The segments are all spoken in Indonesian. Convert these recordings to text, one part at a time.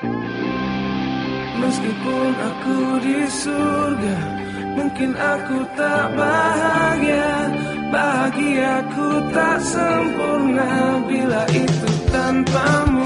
Meskipun aku di surga, mungkin aku tak bahagia. Bahagiaku tak sempurna bila itu tanpamu.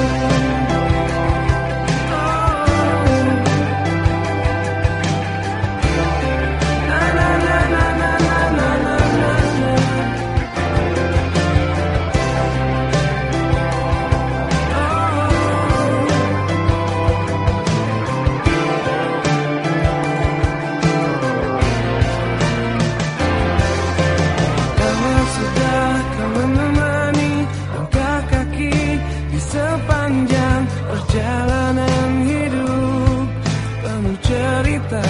Sepanjang perjalanan hidup penuh cerita,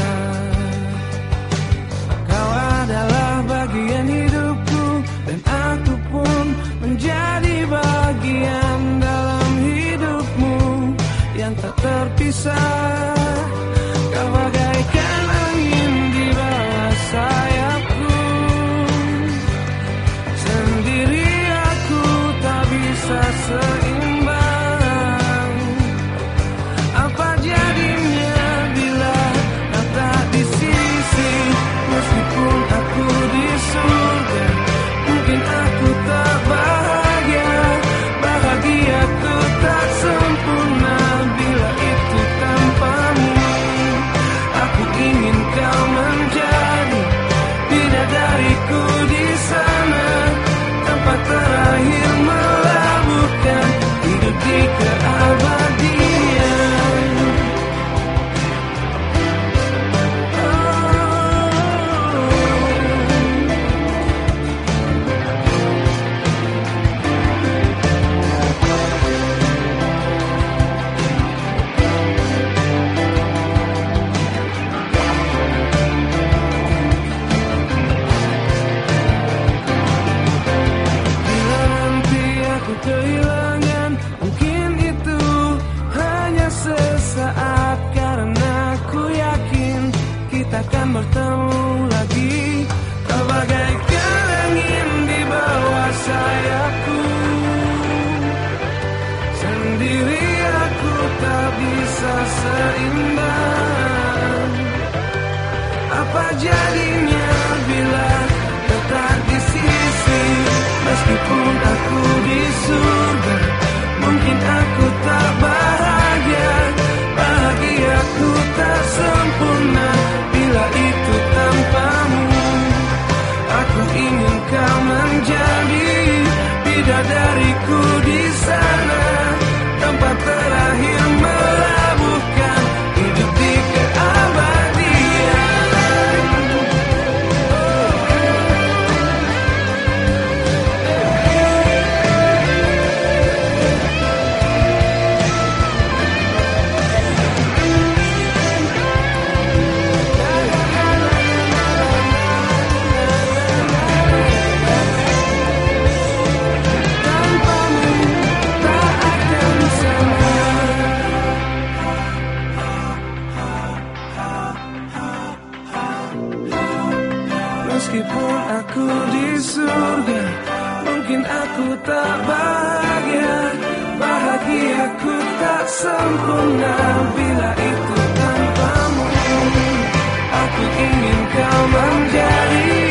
kau adalah bagian hidupku, dan aku pun menjadi bagian dalam hidupmu yang tak terpisah. Kau bagaikan angin di bawah sayapku, sendiri aku tak bisa seimbang. Terakhir melabuhkan hidup di keabadian. Kehilangan, mungkin itu hanya sesaat, karena ku yakin kita akan bertemu lagi. Kau bagaikan angin di bawah sayapku, sendiri aku tak bisa seimbang. Apa jadinya bila tetap di sisi? Meskipun aku di surga, mungkin aku tak bahagia. Bahagiaku tak sempurna bila itu tanpamu. Aku ingin kau menjadi bidadariku di sana, tempat terakhir melabuhkan hidup di keabadian. Meskipun aku di surga, mungkin aku tak bahagia. Bahagiaku tak sempurna bila itu tanpamu. Aku ingin kau menjadi